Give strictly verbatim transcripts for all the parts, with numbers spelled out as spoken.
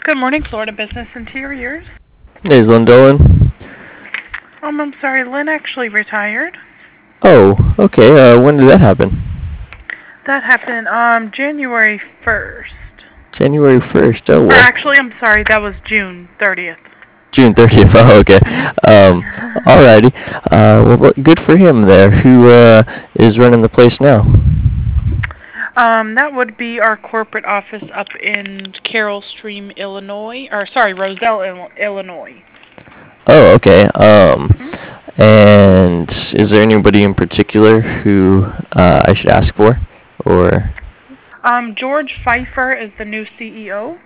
Good morning, Florida Business Interiors. Hey, is Lynn Dolan? Um, I'm sorry, Lynn actually retired. Oh, okay. Uh, when did that happen? That happened um January first. January first. Oh, Or well. actually, I'm sorry, that was June thirtieth. June thirtieth. Oh, okay. Um, alrighty. Uh, well, good for him there. Who uh, is running the place now? Um, that would be our corporate office up in Carroll Stream, Illinois. Or sorry, Roselle, Il- Illinois. Oh, okay. Um, Mm-hmm. and is there anybody in particular who uh, I should ask for, or? Um, George Pfeiffer is the new C E O.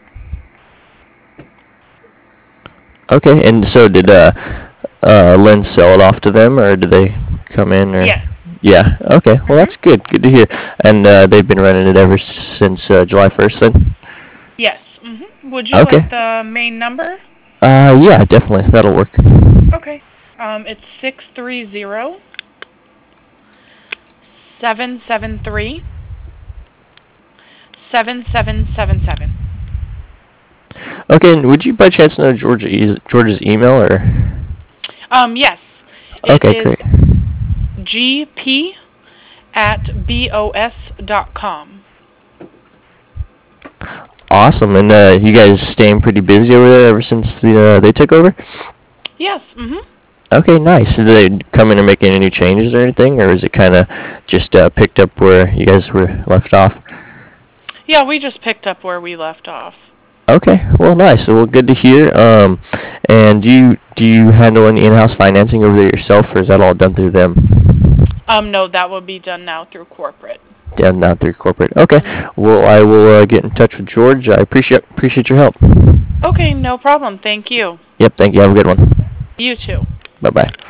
Okay, and so did uh, uh, Lynn sell it off to them, or did they come in, or? Yes. Yeah. Okay. Well, that's Mm-hmm. good. Good to hear. And uh, they've been running it ever since uh, July first, then. Yes. Mm-hmm. Would you Okay. like the main number? Uh, yeah, definitely. That'll work. Okay. Um, it's six three zero seven seven three seven seven seven seven. Okay, and would you by chance know George e- George's email, or? Um, yes. It Okay, is great. G P at B O S dot com. Awesome, and uh, you guys staying pretty busy over there ever since the, uh, they took over? Yes. Mhm. Okay, nice. Did they come in and make any new changes or anything, or is it kind of just uh, picked up where you guys were left off? Yeah, we just picked up where we left off. Okay, well, nice. Well, good to hear. Um, and do you do you handle any in-house financing over there yourself, or is that all done through them? Um, no, that will be done now through corporate. Done now through corporate. Okay. Well, I will uh, get in touch with George. I appreciate appreciate your help. Okay, no problem. Thank you. Yep. Thank you. Have a good one. You too. Bye bye.